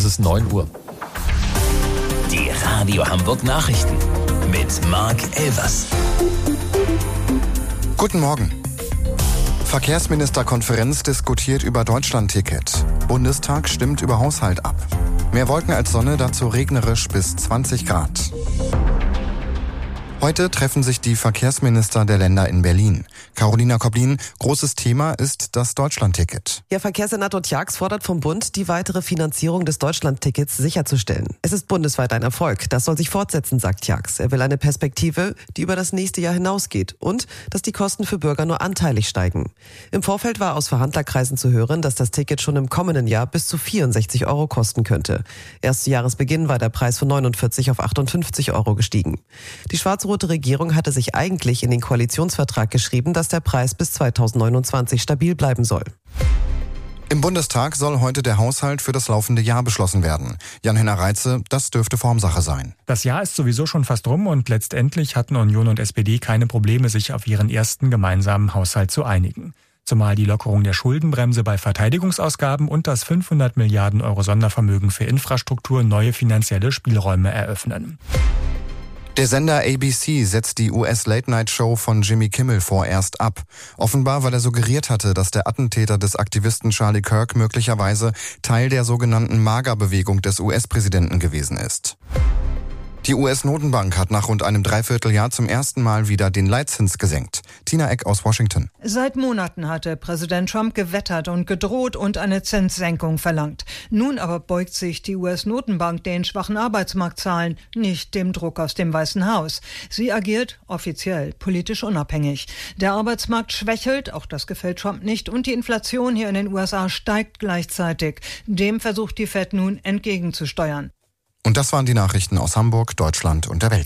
ist 9 Uhr. Die Radio Hamburg Nachrichten mit Marc Elvers. Guten Morgen. Verkehrsministerkonferenz diskutiert über Deutschlandticket. Bundestag stimmt über Haushalt ab. Mehr Wolken als Sonne, dazu regnerisch bis 20 Grad. Heute treffen sich die Verkehrsminister der Länder in Berlin. Carolina Koblin, großes Thema ist das Deutschlandticket. Ja, Verkehrssenator Tjax fordert vom Bund, die weitere Finanzierung des Deutschlandtickets sicherzustellen. Es ist bundesweit ein Erfolg. Das soll sich fortsetzen, sagt Tjax. Er will eine Perspektive, die über das nächste Jahr hinausgeht und dass die Kosten für Bürger nur anteilig steigen. Im Vorfeld war aus Verhandlerkreisen zu hören, dass das Ticket schon im kommenden Jahr bis zu 64 € kosten könnte. Erst zu Jahresbeginn war der Preis von 49 auf 58 € gestiegen. Die schwarz-rote Regierung hatte sich eigentlich in den Koalitionsvertrag geschrieben, dass der Preis bis 2029 stabil bleiben soll. Im Bundestag soll heute der Haushalt für das laufende Jahr beschlossen werden. Jan-Henner Reitze, das dürfte Formsache sein. Das Jahr ist sowieso schon fast rum und letztendlich hatten Union und SPD keine Probleme, sich auf ihren ersten gemeinsamen Haushalt zu einigen. Zumal die Lockerung der Schuldenbremse bei Verteidigungsausgaben und das 500 Milliarden € Sondervermögen für Infrastruktur neue finanzielle Spielräume eröffnen. Der Sender ABC setzt die US-Late-Night-Show von Jimmy Kimmel vorerst ab. Offenbar, weil er suggeriert hatte, dass der Attentäter des Aktivisten Charlie Kirk möglicherweise Teil der sogenannten MAGA-Bewegung des US-Präsidenten gewesen ist. Die US-Notenbank hat nach rund einem Dreivierteljahr zum ersten Mal wieder den Leitzins gesenkt. Tina Eck aus Washington. Seit Monaten hatte Präsident Trump gewettert und gedroht und eine Zinssenkung verlangt. Nun aber beugt sich die US-Notenbank den schwachen Arbeitsmarktzahlen, nicht dem Druck aus dem Weißen Haus. Sie agiert offiziell politisch unabhängig. Der Arbeitsmarkt schwächelt, auch das gefällt Trump nicht, und die Inflation hier in den USA steigt gleichzeitig. Dem versucht die Fed nun entgegenzusteuern. Und das waren die Nachrichten aus Hamburg, Deutschland und der Welt.